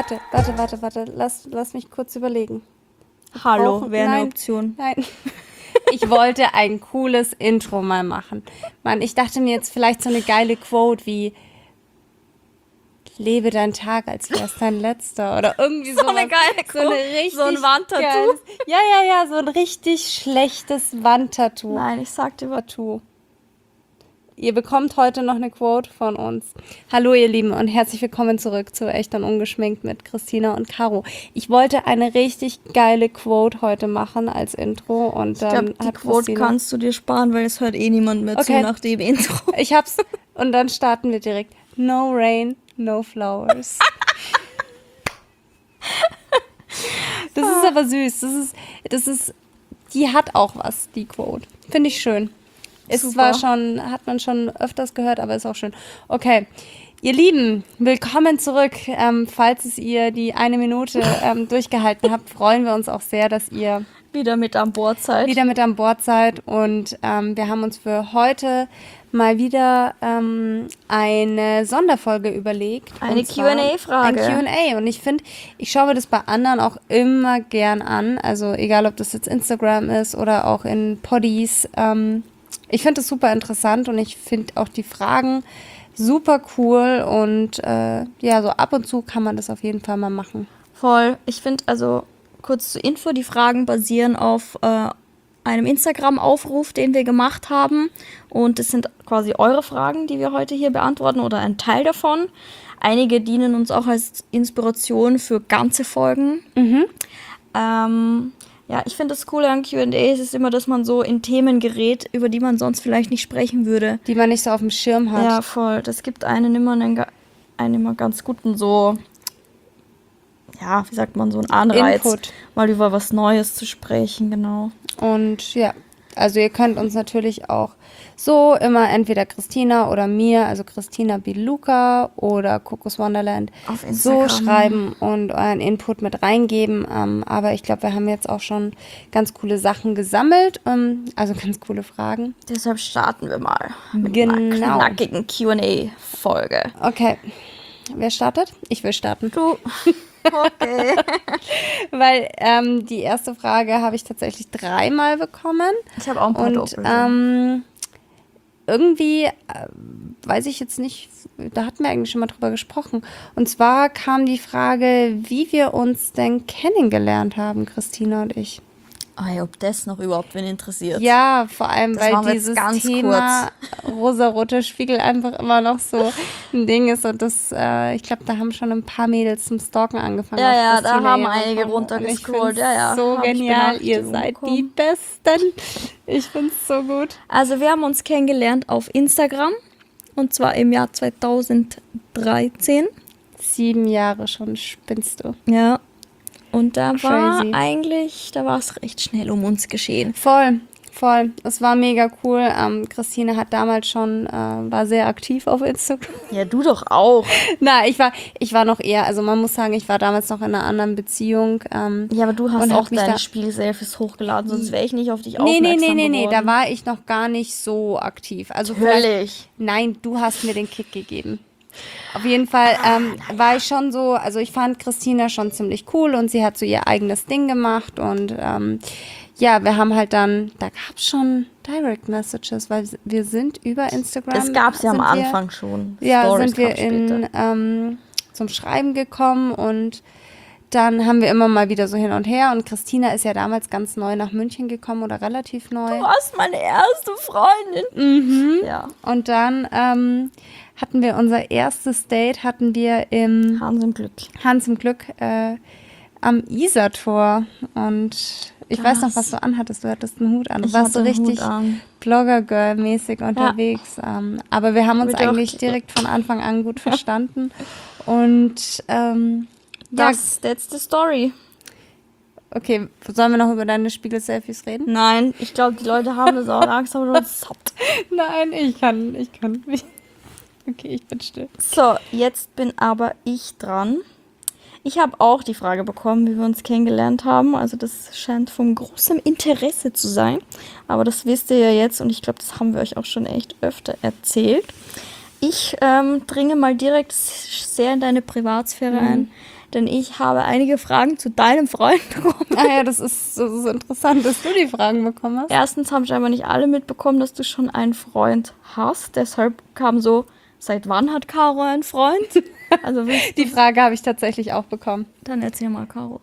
warte. Lass mich kurz überlegen. Hallo, wäre eine Option. Nein. Ich wollte ein cooles Intro mal machen. Mann, ich dachte mir jetzt vielleicht so eine geile Quote wie lebe deinen Tag, als wäre es dein letzter. Oder irgendwie so eine geile Quote. So eine richtig so ein Wandtattoo. Geiles, ja, so ein richtig schlechtes Wandtattoo. Nein, ich sagte Tattoo. Ihr bekommt heute noch eine Quote von uns. Hallo ihr Lieben und herzlich willkommen zurück zu Echt und Ungeschminkt mit Christina und Caro. Ich wollte eine richtig geile Quote heute machen als Intro und dann ich glaube, die Quote kannst du dir sparen, weil es hört eh niemand mehr zu nach dem Intro. Ich hab's und dann starten wir direkt. No rain, no flowers. Das ist aber süß. Die hat auch was, die Quote. Finde ich schön. Ist zwar schon, hat man schon öfters gehört, aber ist auch schön. Okay, ihr Lieben, willkommen zurück. Falls ihr die 1 Minute durchgehalten habt, freuen wir uns auch sehr, dass ihr wieder mit an Bord seid. Und wir haben uns für heute mal wieder eine Sonderfolge überlegt. Eine Q&A-Frage. Ein Q&A. Und ich finde, ich schaue mir das bei anderen auch immer gern an. Also egal, ob das jetzt Instagram ist oder auch in Poddies. Ich finde das super interessant und ich finde auch die Fragen super cool und so ab und zu kann man das auf jeden Fall mal machen. Voll. Ich finde, also kurz zur Info, die Fragen basieren auf einem Instagram-Aufruf, den wir gemacht haben und das sind quasi eure Fragen, die wir heute hier beantworten oder ein Teil davon. Einige dienen uns auch als Inspiration für ganze Folgen. Ja, ich finde das Coole an Q&As ist immer, dass man so in Themen gerät, über die man sonst vielleicht nicht sprechen würde. Die man nicht so auf dem Schirm hat. Ja, voll. Das gibt einen immer ganz guten so, ja, wie sagt man, so einen Anreiz, Input. Mal über was Neues zu sprechen, genau. Und ja, also ihr könnt uns natürlich auch so immer entweder Christina oder mir, also Christina Biluca oder Kokos Wonderland, auf Instagram so schreiben und euren Input mit reingeben. Aber ich glaube, wir haben jetzt auch schon ganz coole Sachen gesammelt, also ganz coole Fragen. Deshalb starten wir mal mit einer knackigen Q&A-Folge. Okay, wer startet? Ich will starten. Du. Okay. Weil die erste Frage habe ich tatsächlich 3-mal bekommen. Ich habe auch ein paar Doppel. Irgendwie, weiß ich jetzt nicht, da hatten wir eigentlich schon mal drüber gesprochen. Und zwar kam die Frage, wie wir uns denn kennengelernt haben, Christina und ich. Oh, ob das noch überhaupt wen interessiert. Ja, vor allem, das weil dieses Thema rosaroter Spiegel einfach immer noch so ein Ding ist. Und das, ich glaube, da haben schon ein paar Mädels zum Stalken angefangen. Ja, da haben einige runtergescrollt. Ja. So genial, ihr seid die Besten. Ich finde es so gut. Also wir haben uns kennengelernt auf Instagram und zwar im Jahr 2013. 7 Jahre schon, spinnst du. Ja. Und da war es recht schnell um uns geschehen. Voll. Es war mega cool. Christine hat damals schon, war sehr aktiv auf Instagram. Ja, du doch auch. Na, ich war noch eher, also man muss sagen, ich war damals noch in einer anderen Beziehung. Ja, aber du hast auch deine Spielselfies hochgeladen, sonst wäre ich nicht auf dich aufmerksam geworden. Nee, da war ich noch gar nicht so aktiv. Also natürlich. Nein, du hast mir den Kick gegeben. Auf jeden Fall war ich schon so, also ich fand Christina schon ziemlich cool und sie hat so ihr eigenes Ding gemacht und wir haben halt dann, da gab es schon Direct Messages, weil wir sind über Instagram. Das gab es ja am Anfang schon. Ja, Stories sind wir zum Schreiben gekommen und dann haben wir immer mal wieder so hin und her und Christina ist ja damals ganz neu nach München gekommen oder relativ neu. Du warst meine erste Freundin. Ja. Und dann hatten wir unser erstes Date, im Hans im Glück am Isartor und ich weiß noch, was du anhattest. Du hattest einen Hut an. Du warst so richtig Blogger-Girl-mäßig unterwegs. Ja. Aber wir haben uns eigentlich direkt von Anfang an gut verstanden. Und that's the story. Okay, sollen wir noch über deine Spiegel-Selfies reden? Nein, ich glaube, die Leute haben das auch langsam satt. Nein, ich kann nicht. Okay, ich bin still. So, jetzt bin aber ich dran. Ich habe auch die Frage bekommen, wie wir uns kennengelernt haben. Also das scheint von großem Interesse zu sein. Aber das wisst ihr ja jetzt und ich glaube, das haben wir euch auch schon echt öfter erzählt. Ich dringe mal direkt sehr in deine Privatsphäre ein. denn ich habe einige Fragen zu deinem Freund bekommen. Ah ja, das ist interessant, dass du die Fragen bekommen hast. Erstens haben scheinbar nicht alle mitbekommen, dass du schon einen Freund hast. Deshalb kam so, seit wann hat Caro einen Freund? Also die Frage habe ich tatsächlich auch bekommen. Dann erzähl mal, Caro.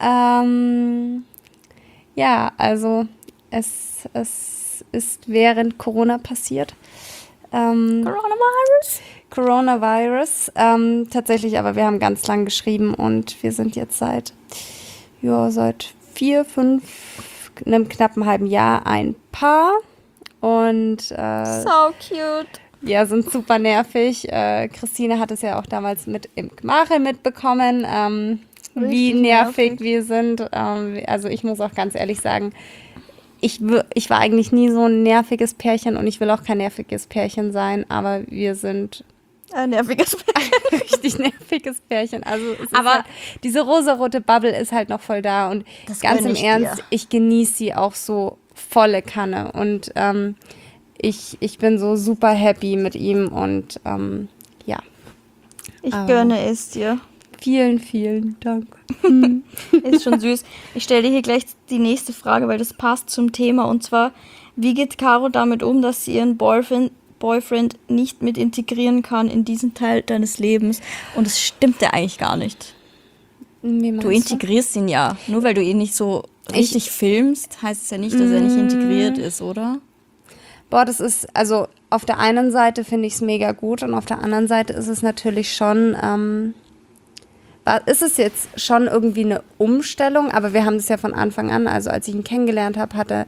Ja, also es ist während Corona passiert. Coronavirus. Tatsächlich, aber wir haben ganz lang geschrieben und wir sind jetzt seit 4, 5, einem knappen halben Jahr ein Paar. Und so cute. Ja, sind super nervig. Christine hat es ja auch damals mit im Gmache mitbekommen, wie nervig wir sind. Also ich muss auch ganz ehrlich sagen, ich war eigentlich nie so ein nerviges Pärchen und ich will auch kein nerviges Pärchen sein, aber wir sind ein nerviges Pärchen. Ein richtig nerviges Pärchen. Also es ist halt, diese rosarote Bubble ist halt noch voll da und ganz im Ernst, ich genieße sie auch so volle Kanne und ich bin so super happy mit ihm und ja. Ich gönne es dir. Vielen, vielen Dank. Ist schon süß. Ich stelle dir hier gleich die nächste Frage, weil das passt zum Thema. Und zwar, wie geht Caro damit um, dass sie ihren Boyfriend nicht mit integrieren kann in diesen Teil deines Lebens? Und es stimmt ja eigentlich gar nicht. Du integrierst ihn ja. Nur weil du ihn nicht so richtig filmst, heißt es ja nicht, dass er nicht integriert ist, oder? Boah, das ist, also auf der einen Seite finde ich es mega gut und auf der anderen Seite ist es natürlich schon... ist es jetzt schon irgendwie eine Umstellung, aber wir haben das ja von Anfang an, also als ich ihn kennengelernt habe, habe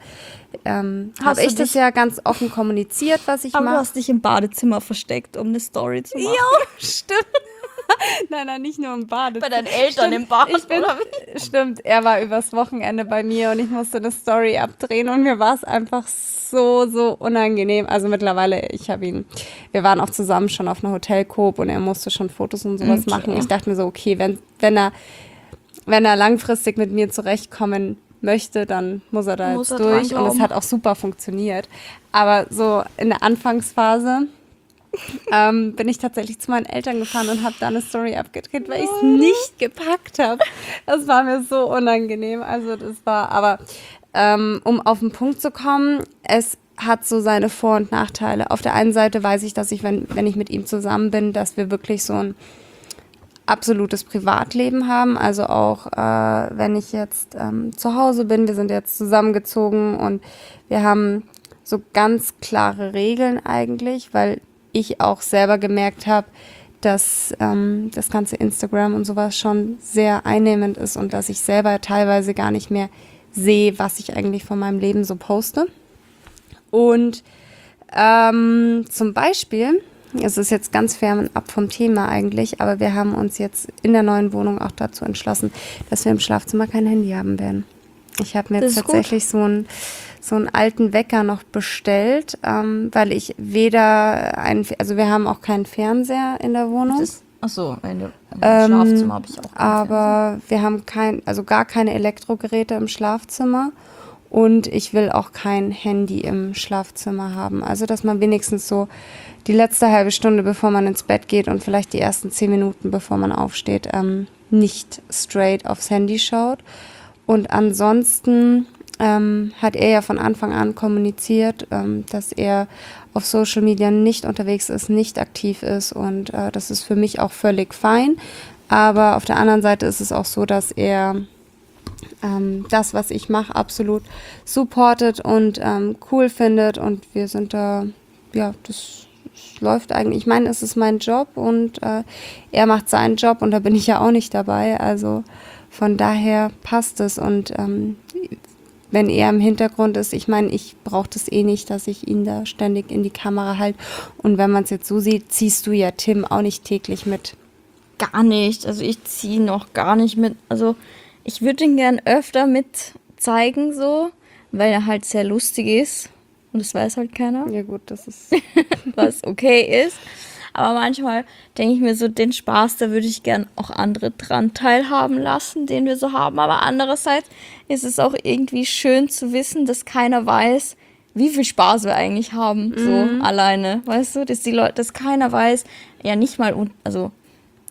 ich das ja ganz offen kommuniziert, was ich mache. Aber du hast dich im Badezimmer versteckt, um eine Story zu machen. Ja, stimmt. Nein, nicht nur im Badezimmer. Bei deinen Eltern im Bad, oder wie? Stimmt, er war übers Wochenende bei mir und ich musste eine Story abdrehen und mir war es einfach so unangenehm. Also mittlerweile, wir waren auch zusammen schon auf einer Hotelcoop und er musste schon Fotos und sowas machen. Ich dachte mir so, okay, wenn er langfristig mit mir zurechtkommen möchte, dann muss er da jetzt durch und es hat auch super funktioniert. Aber so in der Anfangsphase bin ich tatsächlich zu meinen Eltern gefahren und habe da eine Story abgedreht, weil ich es nicht gepackt habe. Das war mir so unangenehm. Also das war, aber um auf den Punkt zu kommen, es hat so seine Vor- und Nachteile. Auf der einen Seite weiß ich, dass ich, wenn ich mit ihm zusammen bin, dass wir wirklich so ein absolutes Privatleben haben. Also auch wenn ich jetzt zu Hause bin, wir sind jetzt zusammengezogen und wir haben so ganz klare Regeln eigentlich, weil ich auch selber gemerkt habe, dass das ganze Instagram und sowas schon sehr einnehmend ist und dass ich selber teilweise gar nicht mehr sehe, was ich eigentlich von meinem Leben so poste. Und zum Beispiel, es ist jetzt ganz fernab vom Thema eigentlich, aber wir haben uns jetzt in der neuen Wohnung auch dazu entschlossen, dass wir im Schlafzimmer kein Handy haben werden. Ich habe mir jetzt tatsächlich so einen alten Wecker noch bestellt, weil ich wir haben auch keinen Fernseher in der Wohnung. Im Schlafzimmer habe ich auch keinen aber wir haben gar keine Elektrogeräte im Schlafzimmer und ich will auch kein Handy im Schlafzimmer haben. Also, dass man wenigstens so die letzte halbe Stunde, bevor man ins Bett geht und vielleicht die ersten 10 Minuten, bevor man aufsteht, nicht straight aufs Handy schaut. Und ansonsten hat er ja von Anfang an kommuniziert, dass er auf Social Media nicht unterwegs ist, nicht aktiv ist und das ist für mich auch völlig fein. Aber auf der anderen Seite ist es auch so, dass er das, was ich mache, absolut supportet und cool findet und wir sind da, ja, das läuft eigentlich. Ich meine, es ist mein Job und er macht seinen Job und da bin ich ja auch nicht dabei, also von daher passt es und wenn er im Hintergrund ist, ich meine, ich brauche das eh nicht, dass ich ihn da ständig in die Kamera halte. Und wenn man es jetzt so sieht, ziehst du ja Tim auch nicht täglich mit. Gar nicht, also ich ziehe noch gar nicht mit. Also ich würde ihn gern öfter mit zeigen so, weil er halt sehr lustig ist. Und das weiß halt keiner. Ja gut, das ist... was okay ist. Aber manchmal denke ich mir so, den Spaß, da würde ich gern auch andere dran teilhaben lassen, den wir so haben. Aber andererseits ist es auch irgendwie schön zu wissen, dass keiner weiß, wie viel Spaß wir eigentlich haben, so alleine. Weißt du, dass keiner weiß, ja nicht mal, also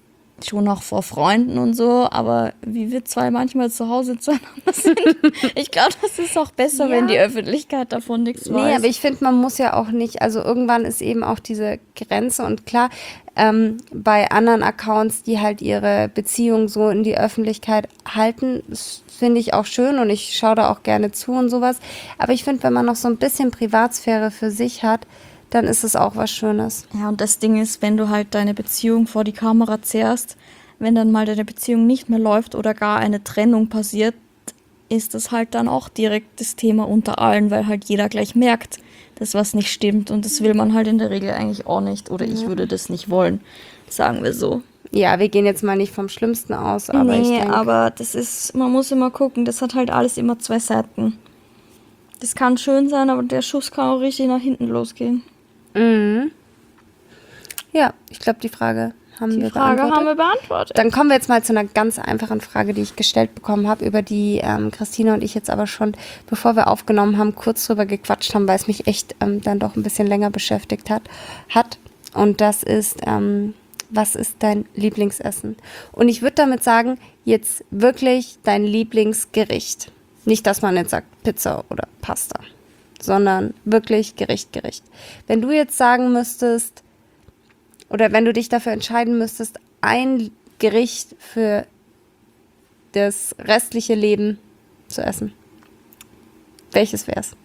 schon auch vor Freunden und so, aber wie wir zwei manchmal zu Hause zueinander sind, ich glaube, das ist auch besser, wenn die Öffentlichkeit davon nichts weiß. Nee, aber ich finde, man muss ja auch nicht, also irgendwann ist eben auch diese Grenze und klar, bei anderen Accounts, die halt ihre Beziehung so in die Öffentlichkeit halten, finde ich auch schön und ich schaue da auch gerne zu und sowas. Aber ich finde, wenn man noch so ein bisschen Privatsphäre für sich hat, dann ist es auch was Schönes. Ja, und das Ding ist, wenn du halt deine Beziehung vor die Kamera zehrst, wenn dann mal deine Beziehung nicht mehr läuft oder gar eine Trennung passiert, ist das halt dann auch direkt das Thema unter allen, weil halt jeder gleich merkt, dass was nicht stimmt und das will man halt in der Regel eigentlich auch nicht oder ich würde das nicht wollen, sagen wir so. Ja, wir gehen jetzt mal nicht vom Schlimmsten aus, aber ich denke... aber das ist, man muss immer gucken, das hat halt alles immer zwei Seiten. Das kann schön sein, aber der Schuss kann auch richtig nach hinten losgehen. Mhm. Ja, ich glaube, die Frage haben wir beantwortet. Dann kommen wir jetzt mal zu einer ganz einfachen Frage, die ich gestellt bekommen habe, über die Christine und ich jetzt aber schon, bevor wir aufgenommen haben, kurz drüber gequatscht haben, weil es mich echt dann doch ein bisschen länger beschäftigt hat. Und das ist, was ist dein Lieblingsessen? Und ich würde damit sagen, jetzt wirklich dein Lieblingsgericht. Nicht, dass man jetzt sagt Pizza oder Pasta, sondern wirklich Gericht. Wenn du jetzt sagen müsstest, oder wenn du dich dafür entscheiden müsstest, ein Gericht für das restliche Leben zu essen, welches wär's?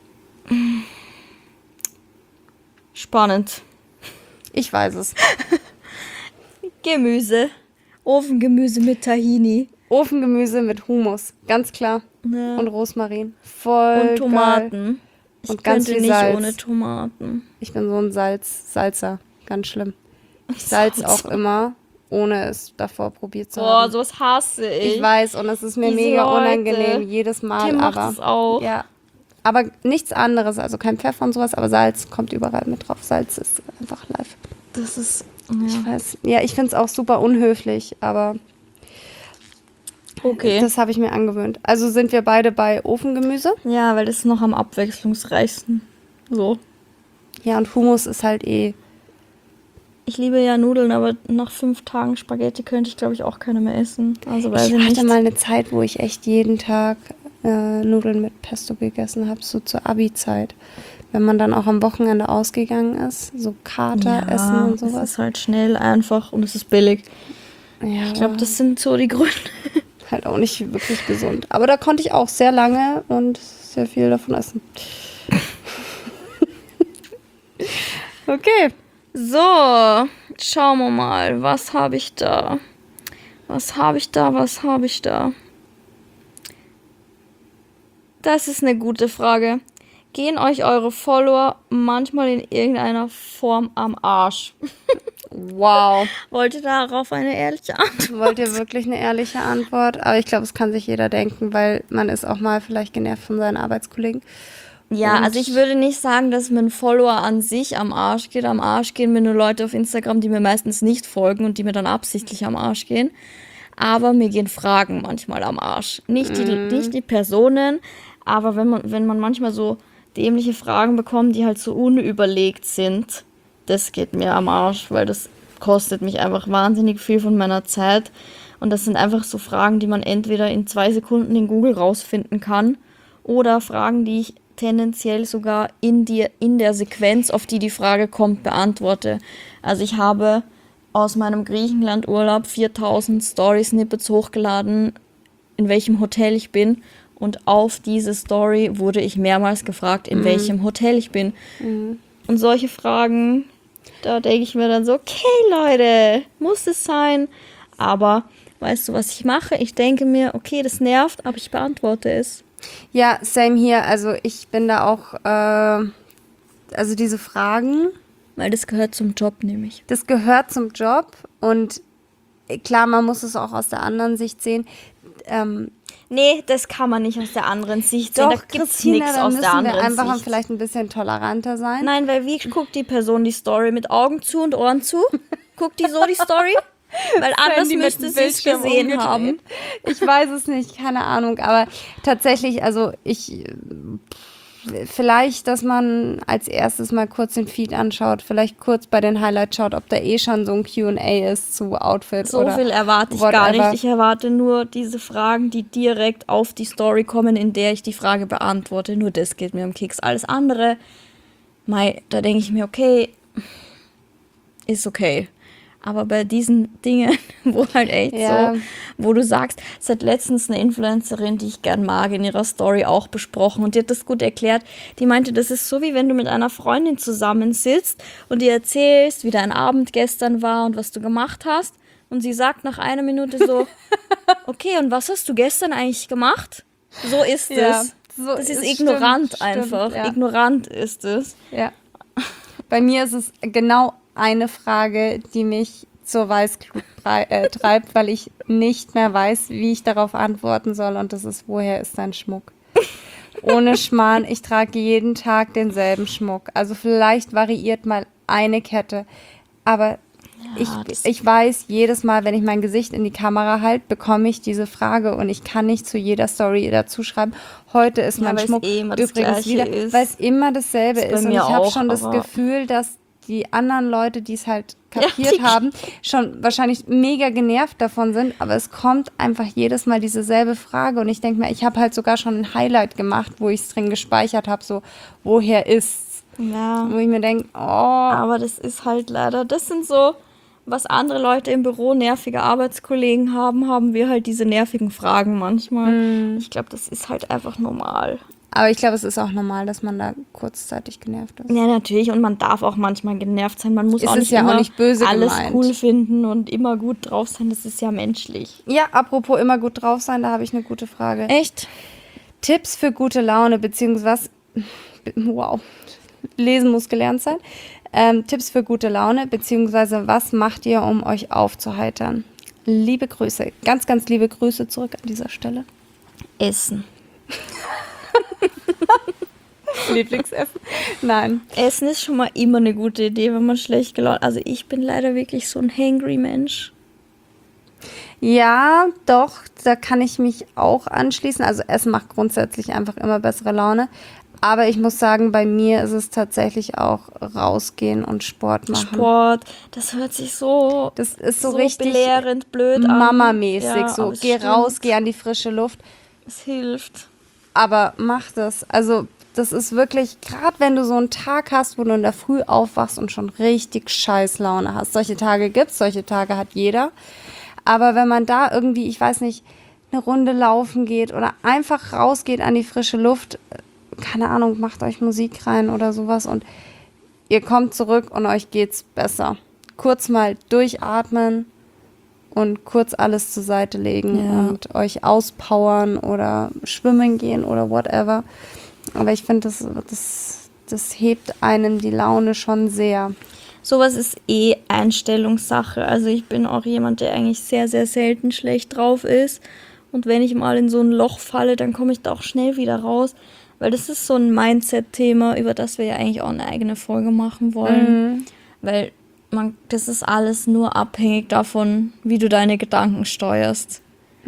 Spannend. Ich weiß es. Gemüse. Ofengemüse mit Tahini. Ofengemüse mit Hummus, ganz klar. Ja. Und Rosmarin. Voll und Tomaten. Geil. Ich und ganz viel nicht Salz. Ohne Tomaten. Ich bin so ein Salzer. Ganz schlimm. Ich salz auch immer, ohne es davor probiert zu haben. Boah, sowas hasse ich. Ich weiß, und es ist mir mega unangenehm, jedes Mal. Macht es auch. Ja, aber nichts anderes, also kein Pfeffer und sowas, aber Salz kommt überall mit drauf. Salz ist einfach live. Das ist, Ich weiß, ja, ich finde es auch super unhöflich, aber okay. Das habe ich mir angewöhnt. Also sind wir beide bei Ofengemüse? Ja, weil das ist noch am abwechslungsreichsten. So. Ja, und Hummus ist halt Ich liebe ja Nudeln, aber nach 5 Tagen Spaghetti könnte ich, glaube ich, auch keine mehr essen. Also weiß ich hatte mal eine Zeit, wo ich echt jeden Tag Nudeln mit Pesto gegessen habe, so zur Abi-Zeit. Wenn man dann auch am Wochenende ausgegangen ist, so Kater essen und sowas. Es ist halt schnell, einfach und es ist billig. Ja, ich glaube, das sind so die Gründe. Halt auch nicht wirklich gesund. Aber da konnte ich auch sehr lange und sehr viel davon essen. Okay. So, schauen wir mal. Was habe ich da? Das ist eine gute Frage. Gehen euch eure Follower manchmal in irgendeiner Form am Arsch? Wow. Wollt ihr darauf eine ehrliche Antwort? Wollt ihr wirklich eine ehrliche Antwort? Aber ich glaube, es kann sich jeder denken, weil man ist auch mal vielleicht genervt von seinen Arbeitskollegen. Ja, also ich würde nicht sagen, dass mir ein Follower an sich am Arsch geht. Am Arsch gehen mir nur Leute auf Instagram, die mir meistens nicht folgen und die mir dann absichtlich am Arsch gehen. Aber mir gehen Fragen manchmal am Arsch. Nicht die Personen, aber wenn man manchmal so dämliche Fragen bekommt, die halt so unüberlegt sind, das geht mir am Arsch, weil das kostet mich einfach wahnsinnig viel von meiner Zeit. Und das sind einfach so Fragen, die man entweder in 2 Sekunden in Google rausfinden kann oder Fragen, die ich tendenziell sogar in der Sequenz, auf die Frage kommt, beantworte. Also ich habe aus meinem Griechenland-Urlaub 4000 Story-Snippets hochgeladen, in welchem Hotel ich bin. Und auf diese Story wurde ich mehrmals gefragt, in welchem Hotel ich bin. Und solche Fragen, da denke ich mir dann so, okay Leute, muss es sein? Aber weißt du, was ich mache? Ich denke mir, okay, das nervt, aber ich beantworte es. Ja, same hier. Also ich bin da auch, also diese Fragen. Weil das gehört zum Job, nämlich. Das gehört zum Job und klar, man muss es auch aus der anderen Sicht sehen. Nee, das kann man nicht aus der anderen Sicht sehen. Doch, da gibt's nichts aus der anderen wir einfach Sicht. Vielleicht ein bisschen toleranter sein. Nein, weil wie guckt die Person die Story? Mit Augen zu und Ohren zu? Guckt die so die Story? Weil anders müsste sie es gesehen haben. Ich weiß es nicht, keine Ahnung. Aber tatsächlich, also vielleicht, dass man als erstes mal kurz den Feed anschaut, vielleicht kurz bei den Highlights schaut, ob da eh schon so ein Q&A ist zu Outfit so oder viel erwarte ich gar nicht. Ich erwarte nur diese Fragen, die direkt auf die Story kommen, in der ich die Frage beantworte. Nur das geht mir am Keks. Alles andere, da denke ich mir, okay, ist okay. Aber bei diesen Dingen, wo halt echt so, wo du sagst, es hat letztens eine Influencerin, die ich gern mag, in ihrer Story auch besprochen und die hat das gut erklärt. Die meinte, das ist so, wie wenn du mit einer Freundin zusammensitzt und ihr erzählst, wie dein Abend gestern war und was du gemacht hast. Und sie sagt nach einer Minute so, okay, und was hast du gestern eigentlich gemacht? So ist es. So das ist ignorant stimmt, einfach. Ja. Ignorant ist es. Ja. Bei mir ist es genau eine Frage, die mich zur Weißglut treibt, weil ich nicht mehr weiß, wie ich darauf antworten soll. Und das ist, woher ist dein Schmuck? Ohne Schmarrn, ich trage jeden Tag denselben Schmuck. Also vielleicht variiert mal eine Kette. Aber ich weiß, jedes Mal, wenn ich mein Gesicht in die Kamera halte, bekomme ich diese Frage und ich kann nicht zu jeder Story dazu schreiben, heute ist mein Schmuck übrigens wieder, weil es immer dasselbe ist. Und ich habe schon das Gefühl, dass die anderen Leute, die es halt kapiert haben, schon wahrscheinlich mega genervt davon sind, aber es kommt einfach jedes Mal dieselbe Frage und ich denke mir, ich habe halt sogar schon ein Highlight gemacht, wo ich es drin gespeichert habe, so, woher ist's? Ja. Wo ich mir denke, aber das ist halt leider, das sind so, was andere Leute im Büro nervige Arbeitskollegen haben wir halt diese nervigen Fragen manchmal. Ich glaube, das ist halt einfach normal. Aber ich glaube, es ist auch normal, dass man da kurzzeitig genervt ist. Ja, natürlich. Und man darf auch manchmal genervt sein. Man muss auch nicht immer böse alles gemeint. Cool finden und immer gut drauf sein. Das ist ja menschlich. Ja, apropos immer gut drauf sein, da habe ich eine gute Frage. Echt? Tipps für gute Laune, beziehungsweise, wow, lesen muss gelernt sein. Tipps für gute Laune, beziehungsweise was macht ihr, um euch aufzuheitern? Liebe Grüße. Ganz, ganz liebe Grüße zurück an dieser Stelle. Essen. Lieblingsessen? Nein. Essen ist schon mal immer eine gute Idee, wenn man schlecht gelaunt ist. Also ich bin leider wirklich so ein hangry Mensch. Ja, doch, da kann ich mich auch anschließen. Also Essen macht grundsätzlich einfach immer bessere Laune. Aber ich muss sagen, bei mir ist es tatsächlich auch rausgehen und Sport machen. Sport, das hört sich so, das ist so richtig belehrend blöd an. Mama-mäßig. Ja, so, geh raus, geh an die frische Luft. Es hilft. Aber mach das. Also das ist wirklich, gerade wenn du so einen Tag hast, wo du in der Früh aufwachst und schon richtig scheiß Laune hast. Solche Tage gibt's, solche Tage hat jeder. Aber wenn man da irgendwie, ich weiß nicht, eine Runde laufen geht oder einfach rausgeht an die frische Luft, keine Ahnung, macht euch Musik rein oder sowas und ihr kommt zurück und euch geht's besser. Kurz mal durchatmen und kurz alles zur Seite legen und euch auspowern oder schwimmen gehen oder whatever. Aber ich finde, das hebt einem die Laune schon sehr. Sowas ist Einstellungssache. Also ich bin auch jemand, der eigentlich sehr, sehr selten schlecht drauf ist. Und wenn ich mal in so ein Loch falle, dann komme ich da auch schnell wieder raus. Weil das ist so ein Mindset-Thema, über das wir ja eigentlich auch eine eigene Folge machen wollen. Weil das ist alles nur abhängig davon, wie du deine Gedanken steuerst.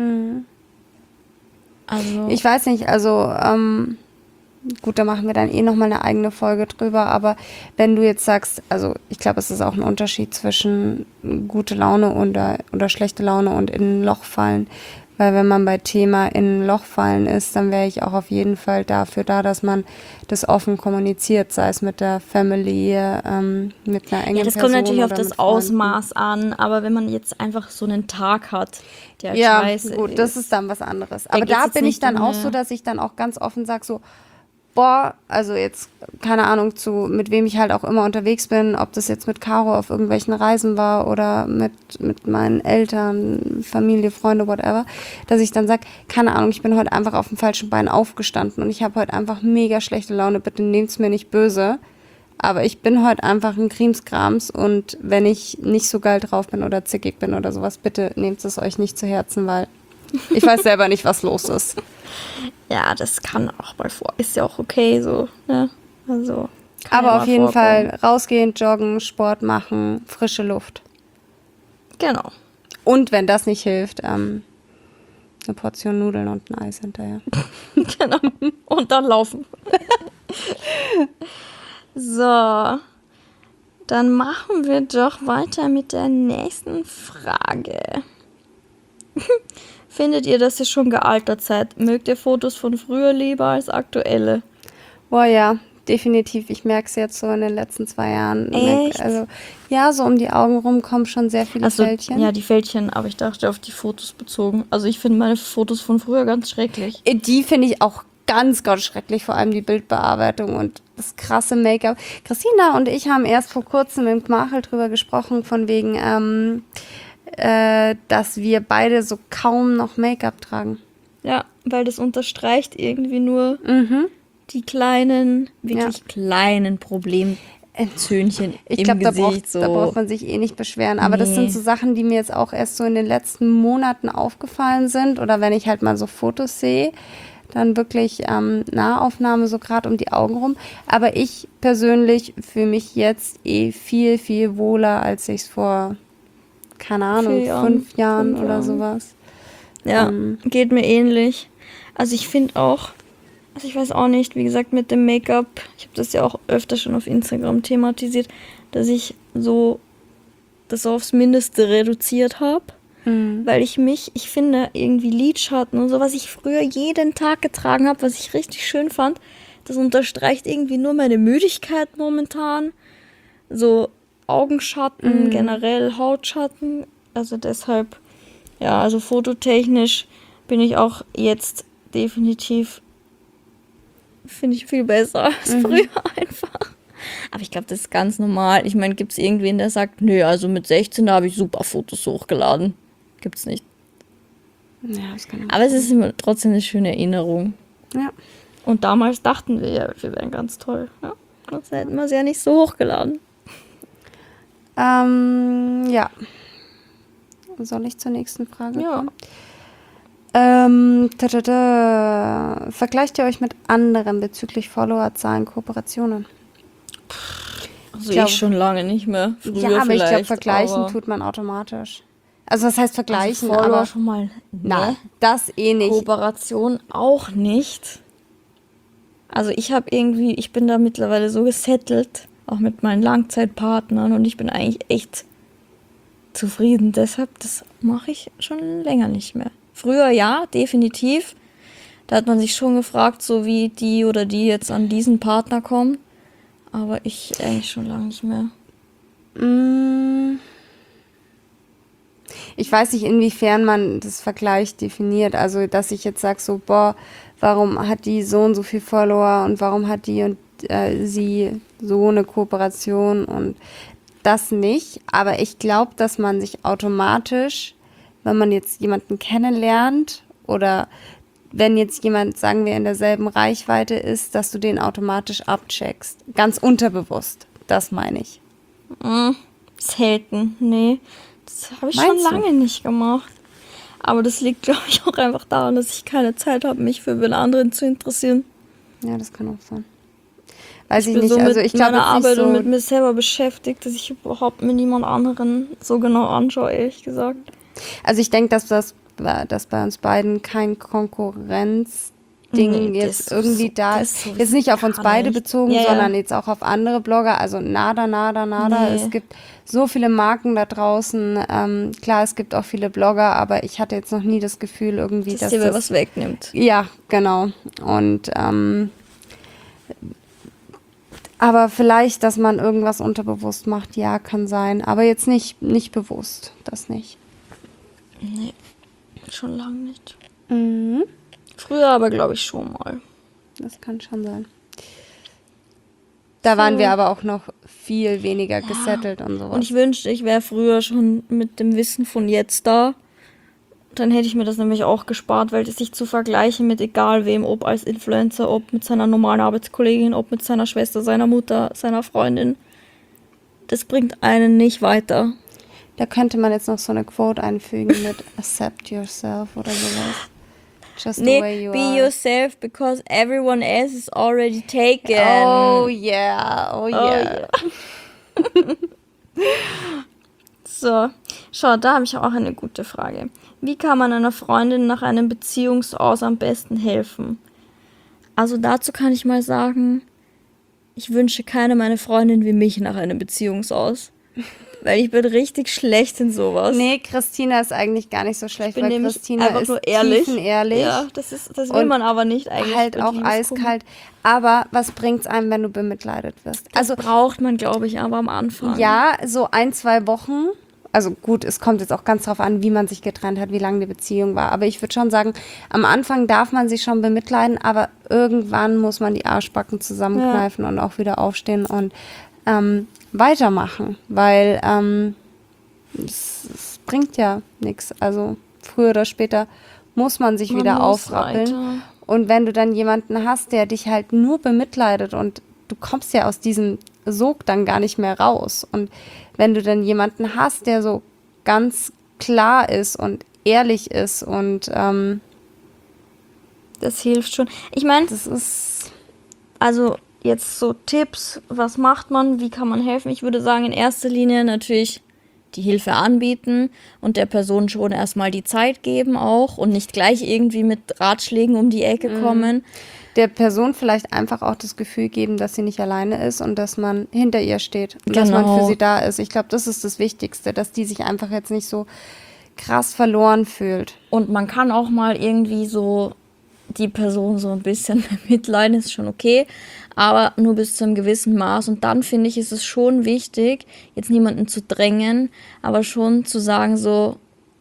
Also ich weiß nicht, also gut, da machen wir dann nochmal eine eigene Folge drüber, aber wenn du jetzt sagst, also ich glaube, es ist auch ein Unterschied zwischen gute Laune oder schlechte Laune und in ein Loch fallen. Weil wenn man bei Thema in ein Loch fallen ist, dann wäre ich auch auf jeden Fall dafür da, dass man das offen kommuniziert, sei es mit der Family, mit einer engen Person. Ja, das kommt natürlich auf das Ausmaß an, aber wenn man jetzt einfach so einen Tag hat, der scheiße ist. Ja, gut, das ist dann was anderes. Aber da bin ich dann auch so, dass ich dann auch ganz offen sage, so, also jetzt, keine Ahnung, mit wem ich halt auch immer unterwegs bin, ob das jetzt mit Caro auf irgendwelchen Reisen war oder mit meinen Eltern, Familie, Freunde, whatever, dass ich dann sage, keine Ahnung, ich bin heute einfach auf dem falschen Bein aufgestanden und ich habe heute einfach mega schlechte Laune, bitte nehmt's mir nicht böse, aber ich bin heute einfach ein Krimskrams und wenn ich nicht so geil drauf bin oder zickig bin oder sowas, bitte nehmt es euch nicht zu Herzen, weil ich weiß selber nicht, was los ist. Ja, das kann auch mal vor. Ist ja auch okay so, ne? Also. Aber auf jeden Fall rausgehen, joggen, Sport machen, frische Luft. Genau. Und wenn das nicht hilft, eine Portion Nudeln und ein Eis hinterher. Genau. Und dann laufen. So, dann machen wir doch weiter mit der nächsten Frage. Findet ihr, dass ihr schon gealtert seid? Mögt ihr Fotos von früher lieber als aktuelle? Boah, ja, definitiv. Ich merke es jetzt so in den letzten 2 Jahren. Echt? Also, ja, so um die Augen rum kommen schon sehr viele Fältchen. Ja, die Fältchen, aber ich dachte auf die Fotos bezogen. Also ich finde meine Fotos von früher ganz schrecklich. Die finde ich auch ganz, ganz schrecklich, vor allem die Bildbearbeitung und das krasse Make-up. Christina und ich haben erst vor kurzem im Gmachel drüber gesprochen, von wegen, dass wir beide so kaum noch Make-up tragen. Ja, weil das unterstreicht irgendwie nur die kleinen, wirklich kleinen Problemzöhnchen Ich glaube, da braucht man sich eh nicht beschweren. Aber das sind so Sachen, die mir jetzt auch erst so in den letzten Monaten aufgefallen sind. Oder wenn ich halt mal so Fotos sehe, dann wirklich Nahaufnahme so gerade um die Augen rum. Aber ich persönlich fühle mich jetzt viel, viel wohler, als ich es vor, keine Ahnung, 5 Jahren oder sowas. Ja, geht mir ähnlich. Also ich finde auch, also ich weiß auch nicht, wie gesagt, mit dem Make-up, ich habe das ja auch öfter schon auf Instagram thematisiert, dass ich so das aufs Mindeste reduziert habe. Weil ich finde, irgendwie Lidschatten und so, was ich früher jeden Tag getragen habe, was ich richtig schön fand, das unterstreicht irgendwie nur meine Müdigkeit momentan. So Augenschatten, generell Hautschatten. Also deshalb, ja, also fototechnisch bin ich auch jetzt definitiv, finde ich viel besser als früher einfach. Aber ich glaube, das ist ganz normal. Ich meine, gibt es irgendwen, der sagt, nö, also mit 16, da habe ich super Fotos hochgeladen. Gibt's nicht. Ja, das kann aber es ist immer trotzdem eine schöne Erinnerung. Ja. Und damals dachten wir ja, wir wären ganz toll. Ja? Sonst hätten wir es ja nicht so hochgeladen. Ja. Soll ich zur nächsten Frage kommen? Vergleicht ihr euch mit anderen bezüglich Followerzahlen, Kooperationen? Also ich schon lange nicht mehr. Früher aber ich glaube, vergleichen tut man automatisch. Also was heißt vergleichen? Also Follower aber schon mal. Nein, das eh nicht. Kooperation auch nicht. Also ich bin da mittlerweile so gesettelt, auch mit meinen Langzeitpartnern, und ich bin eigentlich echt zufrieden. Deshalb, das mache ich schon länger nicht mehr. Früher ja, definitiv. Da hat man sich schon gefragt, so wie die oder die jetzt an diesen Partner kommen. Aber ich eigentlich schon lange nicht mehr. Ich weiß nicht, inwiefern man das Vergleich definiert. Also, dass ich jetzt sage, so, boah, warum hat die so und so viel Follower und warum hat die und sie so eine Kooperation und das nicht. Aber ich glaube, dass man sich automatisch, wenn man jetzt jemanden kennenlernt oder wenn jetzt jemand, sagen wir, in derselben Reichweite ist, dass du den automatisch abcheckst. Ganz unterbewusst. Das meine ich. Selten, nee. Das habe ich schon lange nicht gemacht. Aber das liegt, glaube ich, auch einfach daran, dass ich keine Zeit habe, mich für den anderen zu interessieren. Ja, das kann auch sein. Weiß ich bin nicht. So also ich glaube meiner Arbeit so und mit mir selber beschäftigt, dass ich überhaupt mit niemand anderen so genau anschaue, ehrlich gesagt. Also ich denke, dass bei uns beiden kein Konkurrenzding jetzt irgendwie da ist. Jetzt nicht auf uns beide bezogen, sondern jetzt auch auf andere Blogger. Also nada. Nee. Es gibt so viele Marken da draußen. Klar, es gibt auch viele Blogger, aber ich hatte jetzt noch nie das Gefühl irgendwie, dass dir was wegnimmt. Ja, genau. Und aber vielleicht, dass man irgendwas unterbewusst macht, ja, kann sein. Aber jetzt nicht bewusst, das nicht. Nee, schon lange nicht. Früher aber, glaube ich, schon mal. Das kann schon sein. Da waren wir aber auch noch viel weniger gesettelt und sowas. Und ich wünschte, ich wäre früher schon mit dem Wissen von jetzt da. Dann hätte ich mir das nämlich auch gespart, weil das sich zu vergleichen mit egal wem, ob als Influencer, ob mit seiner normalen Arbeitskollegin, ob mit seiner Schwester, seiner Mutter, seiner Freundin, das bringt einen nicht weiter. Da könnte man jetzt noch so eine Quote einfügen mit Accept yourself oder sowas. Just the way you be are. yourself because everyone else is already taken. Oh yeah. So, schau, da habe ich auch eine gute Frage. Wie kann man einer Freundin nach einem Beziehungsaus am besten helfen? Also dazu kann ich mal sagen, ich wünsche keiner meiner Freundin wie mich nach einer Beziehung aus. Weil ich bin richtig schlecht in sowas. Nee, Christina ist eigentlich gar nicht so schlecht, Ich bin weil Christina einfach ist nur ehrlich. tiefenehrlich. Ja, das will man aber nicht eigentlich. Halt auch eiskalt. Aber was bringt's einem, wenn du bemitleidet wirst? Das braucht man, glaube ich, aber am Anfang. Ja, so 1-2 Wochen. Also gut, es kommt jetzt auch ganz drauf an, wie man sich getrennt hat, wie lange die Beziehung war. Aber ich würde schon sagen, am Anfang darf man sich schon bemitleiden, aber irgendwann muss man die Arschbacken zusammenkneifen und auch wieder aufstehen und weitermachen, weil es bringt ja nichts. Also früher oder später muss man sich wieder aufrappeln. Weiter. Und wenn du dann jemanden hast, der dich halt nur bemitleidet und du kommst ja aus diesem Sog dann gar nicht mehr raus. Und wenn du dann jemanden hast, der so ganz klar ist und ehrlich ist und das hilft schon. Ich meine, das ist also jetzt so Tipps, was macht man, wie kann man helfen? Ich würde sagen, in erster Linie natürlich die Hilfe anbieten und der Person schon erstmal die Zeit geben auch und nicht gleich irgendwie mit Ratschlägen um die Ecke kommen. Der Person vielleicht einfach auch das Gefühl geben, dass sie nicht alleine ist und dass man hinter ihr steht und dass man für sie da ist. Ich glaube, das ist das Wichtigste, dass die sich einfach jetzt nicht so krass verloren fühlt. Und man kann auch mal irgendwie so die Person so ein bisschen mitleiden, ist schon okay, aber nur bis zu einem gewissen Maß. Und dann finde ich, ist es schon wichtig, jetzt niemanden zu drängen, aber schon zu sagen, so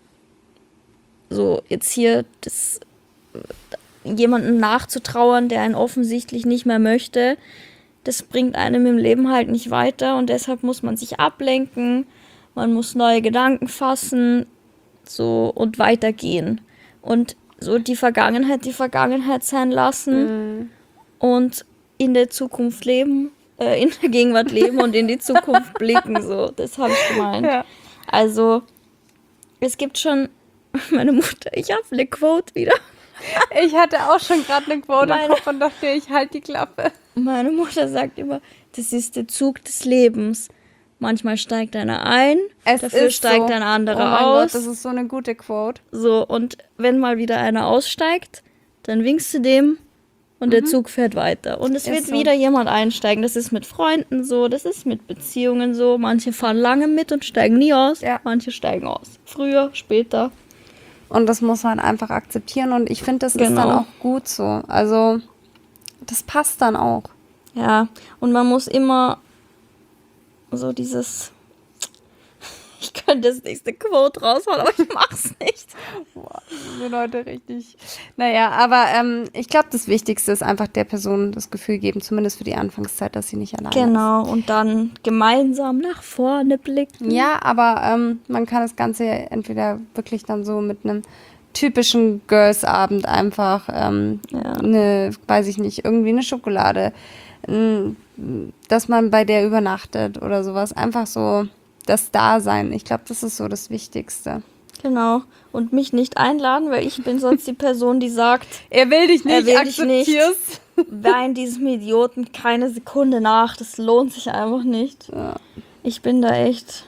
jetzt hier jemanden nachzutrauern, der einen offensichtlich nicht mehr möchte, das bringt einem im Leben halt nicht weiter und deshalb muss man sich ablenken, man muss neue Gedanken fassen, so und weitergehen. Und so die Vergangenheit sein lassen und in der Zukunft leben, in der Gegenwart leben und in die Zukunft blicken, so, das habe ich gemeint. Ja. Also, es gibt schon, meine Mutter, ich habe eine Quote wieder. Ich hatte auch schon gerade eine Quote im Kopf und dachte, ich halte die Klappe. Meine Mutter sagt immer, das ist der Zug des Lebens. Manchmal steigt einer ein, dafür steigt ein anderer aus. Gott, das ist so eine gute Quote. So, und wenn mal wieder einer aussteigt, dann winkst du dem und der Zug fährt weiter. Und es wird wieder jemand einsteigen. Das ist mit Freunden so, das ist mit Beziehungen so. Manche fahren lange mit und steigen nie aus, manche steigen aus. Früher, später. Und das muss man einfach akzeptieren und ich finde, das ist dann auch gut so. Also, das passt dann auch. Ja, und man muss immer so dieses, ich könnte das nächste Quote raushauen, aber ich mach's nicht. Boah, diese Leute richtig. Naja, aber ich glaube, das Wichtigste ist einfach der Person das Gefühl geben, zumindest für die Anfangszeit, dass sie nicht alleine ist. Genau, und dann gemeinsam nach vorne blicken. Ja, aber man kann das Ganze entweder wirklich dann so mit einem typischen Girls-Abend einfach, weiß ich nicht, irgendwie eine Schokolade, dass man bei der übernachtet oder sowas. Einfach so das Dasein. Ich glaube, das ist so das Wichtigste. Genau. Und mich nicht einladen, weil ich bin sonst die Person, die sagt, er will dich nicht, akzeptierst. Wein diesem Idioten keine Sekunde nach. Das lohnt sich einfach nicht. Ja. Ich bin da echt.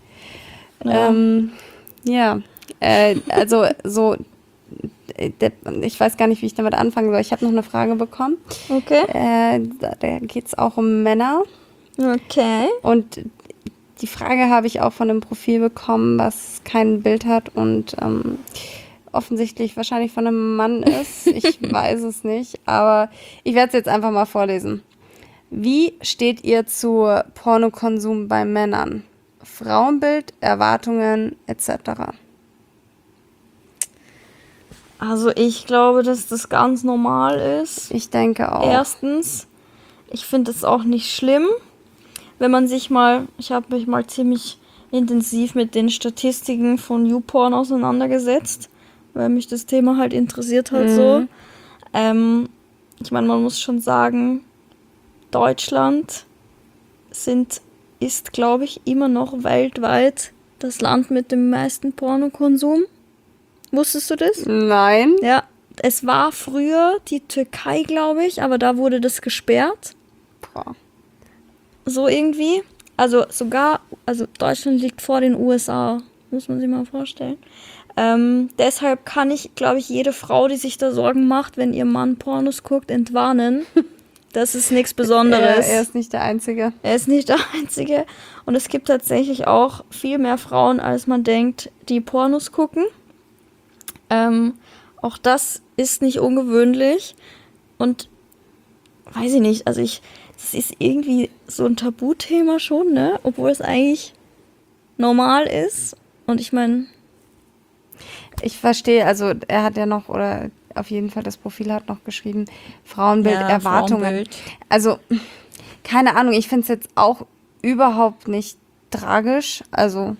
Also so, ich weiß gar nicht, wie ich damit anfangen soll. Ich habe noch eine Frage bekommen. Okay. Da geht es auch um Männer. Okay. Und die Frage habe ich auch von einem Profil bekommen, was kein Bild hat und offensichtlich wahrscheinlich von einem Mann ist. Ich weiß es nicht, aber ich werde es jetzt einfach mal vorlesen. Wie steht ihr zu Pornokonsum bei Männern? Frauenbild, Erwartungen etc.? Also ich glaube, dass das ganz normal ist. Ich denke auch. Erstens, ich finde es auch nicht schlimm, wenn man sich mal, ich habe mich mal ziemlich intensiv mit den Statistiken von YouPorn auseinandergesetzt, weil mich das Thema halt interessiert hat so. Ich meine, man muss schon sagen, Deutschland ist, glaube ich, immer noch weltweit das Land mit dem meisten Pornokonsum. Wusstest du das? Nein. Ja, es war früher die Türkei, glaube ich, aber da wurde das gesperrt. Boah. So irgendwie. Also Deutschland liegt vor den USA, muss man sich mal vorstellen. Deshalb kann ich, glaube ich, jede Frau, die sich da Sorgen macht, wenn ihr Mann Pornos guckt, entwarnen. Das ist nichts Besonderes. Er ist nicht der Einzige. Er ist nicht der Einzige. Und es gibt tatsächlich auch viel mehr Frauen, als man denkt, die Pornos gucken. Auch das ist nicht ungewöhnlich. Und weiß ich nicht, also das ist irgendwie so ein Tabuthema schon, ne? Obwohl es eigentlich normal ist. Und ich meine... Ich verstehe, also er hat ja noch, oder auf jeden Fall das Profil hat noch geschrieben, Frauenbild, ja, Erwartungen. Frauenbild. Also, keine Ahnung, ich finde es jetzt auch überhaupt nicht tragisch. Also,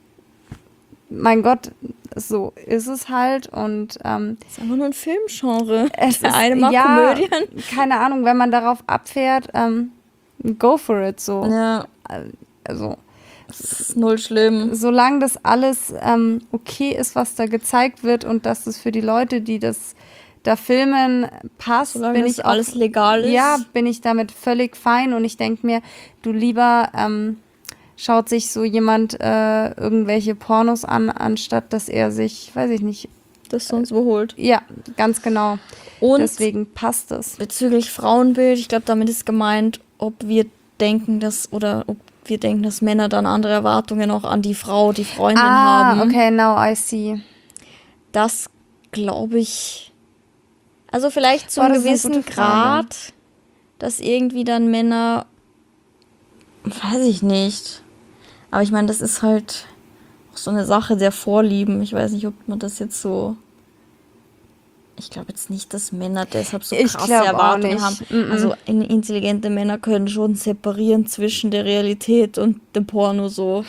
mein Gott, so ist es halt. Und das ist einfach nur ein Filmgenre. Der eine mag Komödien. Keine Ahnung, wenn man darauf abfährt, go for it, so. Ja. Also... Das ist null schlimm. Solange das alles okay ist, was da gezeigt wird und dass das für die Leute, die das da filmen, passt, solange bin ich auch, alles legal ist. Ja, bin ich damit völlig fein und ich denke mir, du lieber schaut sich so jemand irgendwelche Pornos an, anstatt dass er sich, weiß ich nicht, das sonst wo holt. Ja, ganz genau. Und deswegen passt es. Bezüglich Frauenbild, ich glaube, damit ist gemeint, ob wir denken, dass Männer dann andere Erwartungen auch an die Frau, die Freundin haben. Okay, now I see. Das glaube ich, also vielleicht zu einem gewissen Grad, dass irgendwie dann Männer, weiß ich nicht, aber ich meine, das ist halt auch so eine Sache der Vorlieben. Ich weiß nicht, ob man das jetzt so... Ich glaube jetzt nicht, dass Männer deshalb so krasse Erwartungen haben. Also intelligente Männer können schon separieren zwischen der Realität und dem Porno so.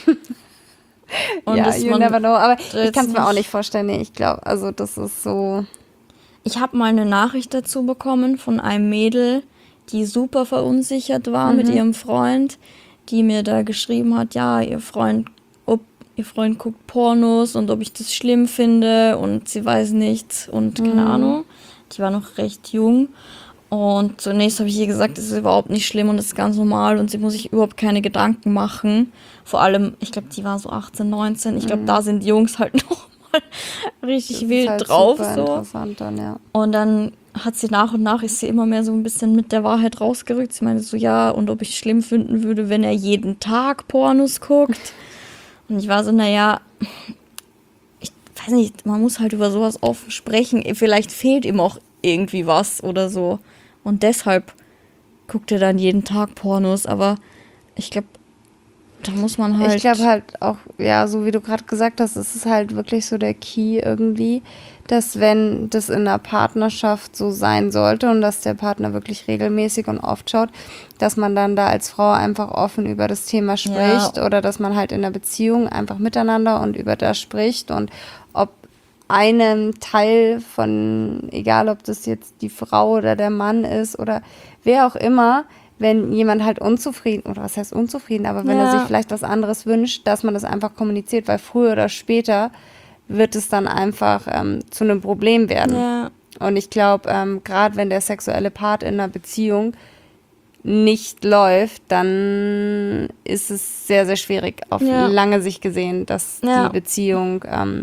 Und ja, you never know. Aber ich kann es mir auch nicht vorstellen. Nee, ich glaube, also das ist so... Ich habe mal eine Nachricht dazu bekommen von einem Mädel, die super verunsichert war mit ihrem Freund, die mir da geschrieben hat, ja, ihr Freund guckt Pornos und ob ich das schlimm finde und sie weiß nichts und keine Ahnung. Die war noch recht jung und zunächst habe ich ihr gesagt, das ist überhaupt nicht schlimm und das ist ganz normal und sie muss sich überhaupt keine Gedanken machen. Vor allem, ich glaube, die war so 18, 19. Ich glaube, da sind die Jungs halt noch mal richtig wild halt drauf. So. Interessant dann, ja. Und dann hat sie nach und nach, ist sie immer mehr so ein bisschen mit der Wahrheit rausgerückt. Sie meinte so, ja, und ob ich es schlimm finden würde, wenn er jeden Tag Pornos guckt. Und ich war so, naja, ich weiß nicht, man muss halt über sowas offen sprechen. Vielleicht fehlt ihm auch irgendwie was oder so. Und deshalb guckt er dann jeden Tag Pornos. Aber ich glaube, da muss man halt... Ich glaube halt auch, ja, so wie du gerade gesagt hast, es ist halt wirklich so der Key irgendwie, dass wenn das in einer Partnerschaft so sein sollte und dass der Partner wirklich regelmäßig und oft schaut, dass man dann da als Frau einfach offen über das Thema spricht oder dass man halt in der Beziehung einfach miteinander und über das spricht und ob einem Teil von, egal ob das jetzt die Frau oder der Mann ist oder wer auch immer, wenn jemand halt unzufrieden, oder was heißt unzufrieden, aber wenn er sich vielleicht was anderes wünscht, dass man das einfach kommuniziert, weil früher oder später wird es dann einfach zu einem Problem werden. Ja. Und ich glaube, gerade wenn der sexuelle Part in einer Beziehung nicht läuft, dann ist es sehr, sehr schwierig, auf lange Sicht gesehen, dass die Beziehung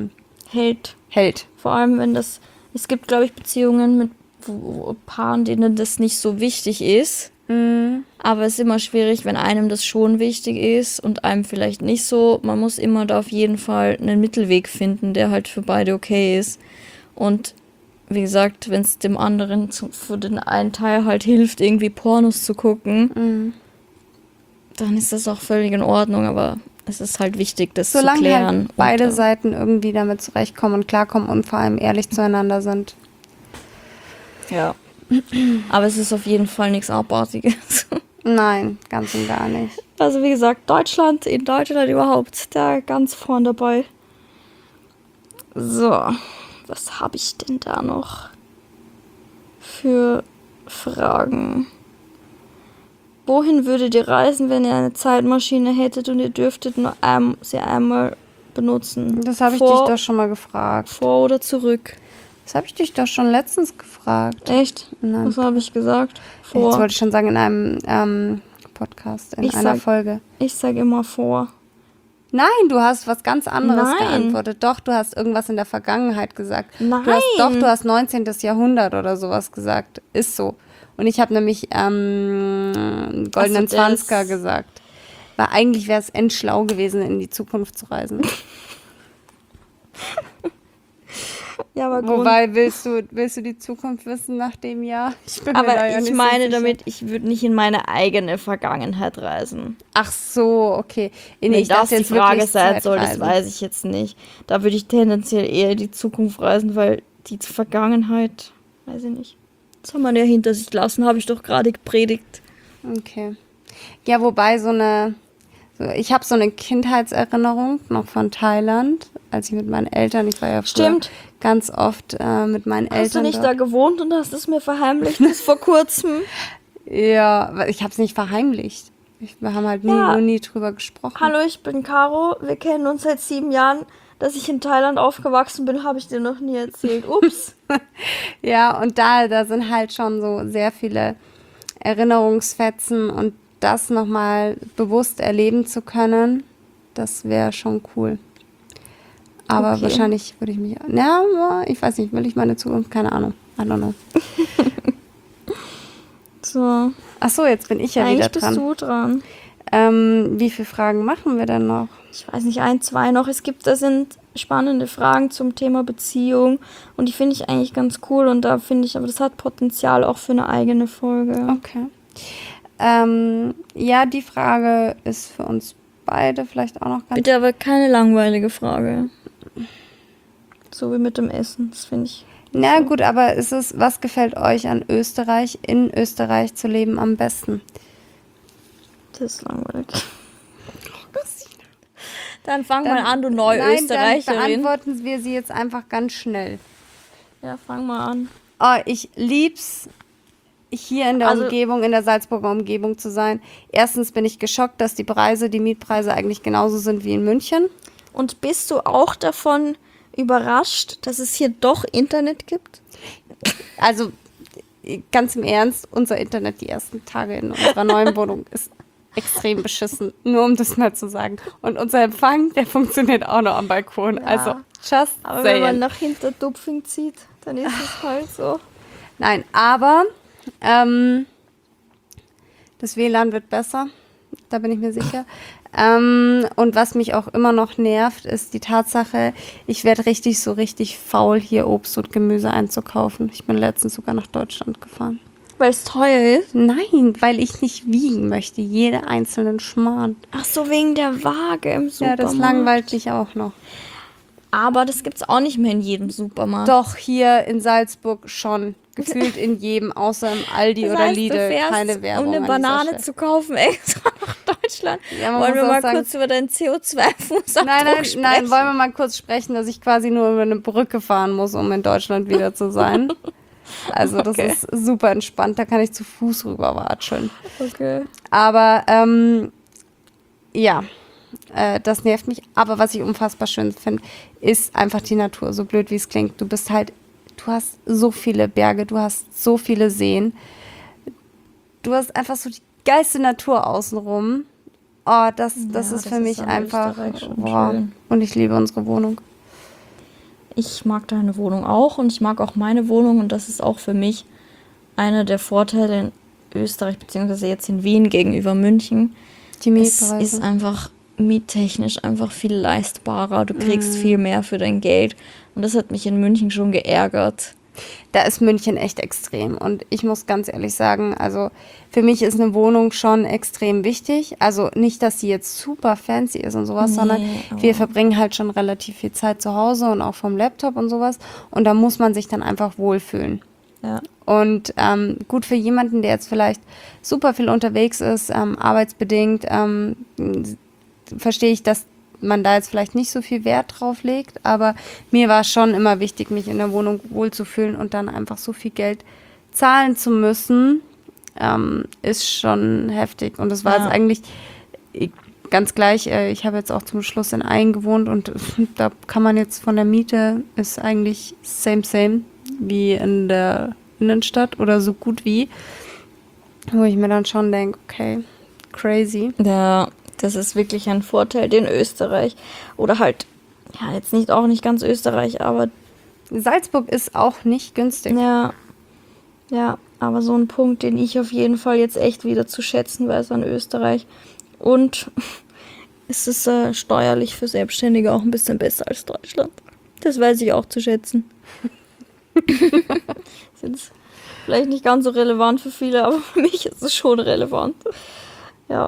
hält. Vor allem, wenn es gibt, glaube ich, Beziehungen mit Paaren, denen das nicht so wichtig ist. Aber es ist immer schwierig, wenn einem das schon wichtig ist und einem vielleicht nicht so. Man muss immer da auf jeden Fall einen Mittelweg finden, der halt für beide okay ist. Und wie gesagt, wenn es dem anderen für den einen Teil halt hilft, irgendwie Pornos zu gucken, dann ist das auch völlig in Ordnung. Aber es ist halt wichtig, das zu klären. Solange halt beide Seiten irgendwie damit zurechtkommen und klarkommen und vor allem ehrlich zueinander sind. Ja. Aber es ist auf jeden Fall nichts Abartiges. Nein, ganz und gar nicht. Also wie gesagt, in Deutschland überhaupt, da ganz vorn dabei. So, was habe ich denn da noch für Fragen? Wohin würdet ihr reisen, wenn ihr eine Zeitmaschine hättet und ihr dürftet nur sie einmal benutzen? Das habe ich dich doch schon mal gefragt. Vor oder zurück? Das habe ich dich doch schon letztens gefragt. Echt? Nein. Was habe ich gesagt? Vor. Jetzt wollte ich schon sagen, in einem Podcast, in einer Folge. Ich sage immer vor. Nein, du hast was ganz anderes geantwortet. Doch, du hast irgendwas in der Vergangenheit gesagt. Nein. Du hast 19. Jahrhundert oder sowas gesagt. Ist so. Und ich habe nämlich goldenen Zwanziger gesagt. Weil eigentlich wäre es endschlau gewesen, in die Zukunft zu reisen. Ja, aber wobei, willst du die Zukunft wissen nach dem Jahr? Ich meine damit, ich würde nicht in meine eigene Vergangenheit reisen. Ach so, okay. Wenn das die Frage sein soll, das weiß ich jetzt nicht. Da würde ich tendenziell eher in die Zukunft reisen, weil die Vergangenheit, weiß ich nicht. Das haben wir ja hinter sich gelassen, habe ich doch gerade gepredigt. Okay. Ja, wobei ich habe so eine Kindheitserinnerung noch von Thailand, als ich mit meinen Eltern, ich war ja früher ganz oft mit meinen Eltern. Hast du nicht da gewohnt und hast es mir verheimlicht bis vor kurzem? Ja, ich habe es nicht verheimlicht. Wir haben halt nie drüber gesprochen. Hallo, ich bin Caro, wir kennen uns seit 7 Jahren. Dass ich in Thailand aufgewachsen bin, habe ich dir noch nie erzählt. Ups. Ja, und da sind halt schon so sehr viele Erinnerungsfetzen und das nochmal bewusst erleben zu können, das wäre schon cool. Aber wahrscheinlich würde ich mich... Ja, ich weiß nicht, will ich meine Zukunft? Keine Ahnung. I don't know. So. Ach so, jetzt bin ich ja wieder dran. Eigentlich bist du dran. Wie viele Fragen machen wir denn noch? Ich weiß nicht, 1, 2 noch. Da sind spannende Fragen zum Thema Beziehung und die finde ich eigentlich ganz cool und da finde ich, aber das hat Potenzial auch für eine eigene Folge. Okay. Ja, die Frage ist für uns beide vielleicht auch noch ganz... Bitte aber keine langweilige Frage. So wie mit dem Essen, das finde ich... Na gut, aber was gefällt euch an Österreich, in Österreich zu leben am besten? Das ist langweilig. Dann fang mal an, du Neu-Österreicherin. Dann beantworten wir sie jetzt einfach ganz schnell. Ja, fang mal an. Oh, ich lieb's, hier in der Umgebung, in der Salzburger Umgebung zu sein. Erstens bin ich geschockt, dass die Mietpreise eigentlich genauso sind wie in München. Und bist du auch davon überrascht, dass es hier doch Internet gibt? Also, ganz im Ernst, unser Internet die ersten Tage in unserer neuen Wohnung ist extrem beschissen, nur um das mal zu sagen. Und unser Empfang, der funktioniert auch noch am Balkon. Ja. Also, just aber wenn man nach Hintertupfing zieht, dann ist es halt so. Nein, aber das WLAN wird besser, da bin ich mir sicher. Und was mich auch immer noch nervt, ist die Tatsache, ich werde richtig faul, hier Obst und Gemüse einzukaufen. Ich bin letztens sogar nach Deutschland gefahren. Weil es teuer ist? Nein, weil ich nicht wiegen möchte, jede einzelnen Schmarrn. Ach so, wegen der Waage im Supermarkt. Ja, das langweilt dich auch noch. Aber das gibt's auch nicht mehr in jedem Supermarkt. Doch, hier in Salzburg schon. Gefühlt in jedem, außer im Aldi das heißt, oder Lidl. Du fährst, keine Werbung. Um eine Banane zu kaufen, extra nach Deutschland. Ja, wollen wir mal kurz über deinen CO2-Fußabdruck sprechen? Nein, wollen wir mal kurz sprechen, dass ich quasi nur über eine Brücke fahren muss, um in Deutschland wieder zu sein. Also das ist super entspannt, da kann ich zu Fuß rüberwatscheln. Okay. Aber das nervt mich. Aber was ich unfassbar schön finde, ist einfach die Natur, so blöd wie es klingt. Du hast so viele Berge, du hast so viele Seen. Du hast einfach so die geilste Natur außenrum. Oh, das ist für mich einfach schön. Und ich liebe unsere Wohnung. Ich mag deine Wohnung auch und ich mag auch meine Wohnung und das ist auch für mich einer der Vorteile in Österreich, beziehungsweise jetzt in Wien gegenüber München. Die Mietpreise. Es ist einfach miettechnisch einfach viel leistbarer. Du kriegst viel mehr für dein Geld und das hat mich in München schon geärgert. Da ist München echt extrem und ich muss ganz ehrlich sagen, also für mich ist eine Wohnung schon extrem wichtig. Also nicht, dass sie jetzt super fancy ist und sowas, sondern wir verbringen halt schon relativ viel Zeit zu Hause und auch vom Laptop und sowas und da muss man sich dann einfach wohlfühlen. Ja. Und gut für jemanden, der jetzt vielleicht super viel unterwegs ist, arbeitsbedingt, verstehe ich, dass man da jetzt vielleicht nicht so viel Wert drauf legt, aber mir war es schon immer wichtig, mich in der Wohnung wohlzufühlen und dann einfach so viel Geld zahlen zu müssen, ist schon heftig. Und das war jetzt eigentlich ganz gleich, ich habe jetzt auch zum Schluss in Aingen gewohnt und da kann man jetzt von der Miete, ist eigentlich same wie in der Innenstadt oder so gut wie, wo ich mir dann schon denke, okay, crazy. Ja, das ist wirklich ein Vorteil in Österreich. Oder halt, ja, jetzt auch nicht ganz Österreich, aber Salzburg ist auch nicht günstig. Ja, Aber so ein Punkt, den ich auf jeden Fall jetzt echt wieder zu schätzen weiß an Österreich. Und es ist steuerlich für Selbstständige auch ein bisschen besser als Deutschland. Das weiß ich auch zu schätzen. Ist jetzt vielleicht nicht ganz so relevant für viele, aber für mich ist es schon relevant. Ja.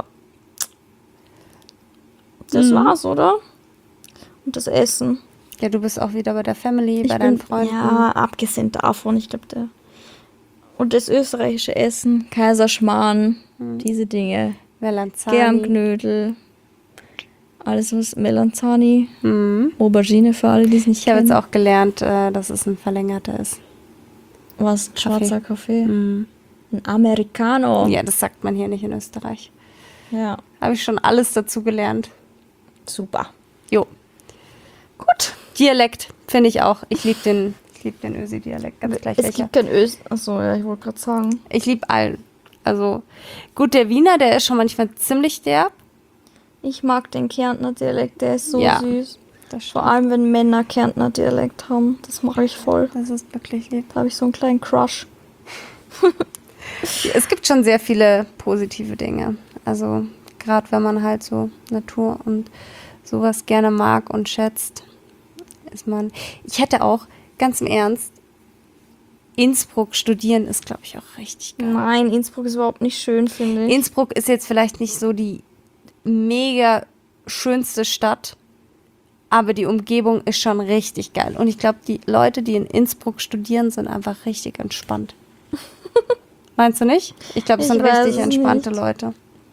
Das war's, oder? Und das Essen. Ja, du bist auch wieder bei der Family, bei deinen Freunden. Ja, abgesehen davon, ich glaube, und das österreichische Essen, Kaiserschmarrn, diese Dinge. Melanzani. Germknödel. Alles was Melanzani. Aubergine für alle, die es nicht kennen. Ich habe jetzt auch gelernt, dass es ein verlängerter ist. Was? Schwarzer Kaffee? Ein Americano. Ja, das sagt man hier nicht in Österreich. Ja. Habe ich schon alles dazu gelernt. Super. Jo. Gut. Dialekt finde ich auch. Ich liebe den Ösi-Dialekt. Ganz gleich welcher. Es gibt kein Ös. Achso, ja, ich wollte gerade sagen. Ich liebe allen. Also, gut, der Wiener, der ist schon manchmal ziemlich derb. Ich mag den Kärntner Dialekt, der ist so süß. Das Vor allem, wenn Männer Kärntner Dialekt haben. Das mache ich voll. Das ist wirklich lieb. Da habe ich so einen kleinen Crush. Es gibt schon sehr viele positive Dinge. Also, gerade wenn man halt so Natur und sowas gerne mag und schätzt, ist man. Ich hätte auch, ganz im Ernst, Innsbruck studieren ist, glaube ich, auch richtig geil. Nein, Innsbruck ist überhaupt nicht schön, finde ich. Innsbruck ist jetzt vielleicht nicht so die mega schönste Stadt, aber die Umgebung ist schon richtig geil. Und ich glaube, die Leute, die in Innsbruck studieren, sind einfach richtig entspannt. Meinst du nicht? Ich glaube, es sind richtig entspannte Leute.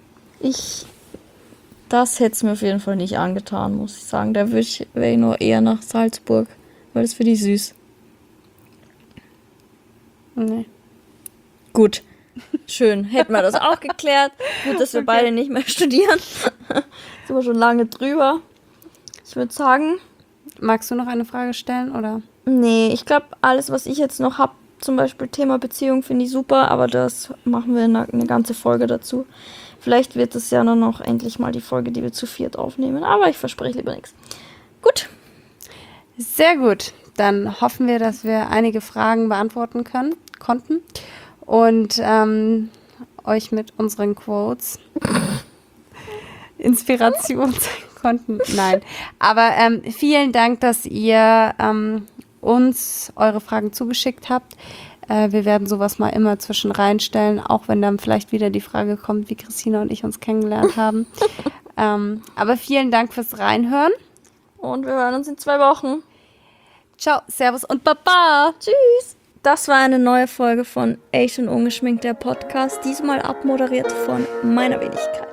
Das hätte es mir auf jeden Fall nicht angetan, muss ich sagen. Da wäre ich nur eher nach Salzburg, weil das für die süß. Nee. Gut. Schön. Hätten wir das auch geklärt. Gut, dass wir beide nicht mehr studieren. Sind wir schon lange drüber. Ich würde sagen... Magst du noch eine Frage stellen, oder? Nee, ich glaube, alles, was ich jetzt noch habe, zum Beispiel Thema Beziehung, finde ich super, aber das machen wir eine ganze Folge dazu. Vielleicht wird es ja dann noch endlich mal die Folge, die wir zu viert aufnehmen, aber ich verspreche lieber nichts. Gut. Sehr gut. Dann hoffen wir, dass wir einige Fragen beantworten konnten und euch mit unseren Quotes Inspiration zeigen konnten. Nein, aber vielen Dank, dass ihr uns eure Fragen zugeschickt habt. Wir werden sowas mal immer zwischen reinstellen, auch wenn dann vielleicht wieder die Frage kommt, wie Christina und ich uns kennengelernt haben. Aber vielen Dank fürs Reinhören. Und wir hören uns in 2 Wochen. Ciao, Servus und Baba. Tschüss. Das war eine neue Folge von Echt und Ungeschminkt, der Podcast. Diesmal abmoderiert von meiner Wenigkeit.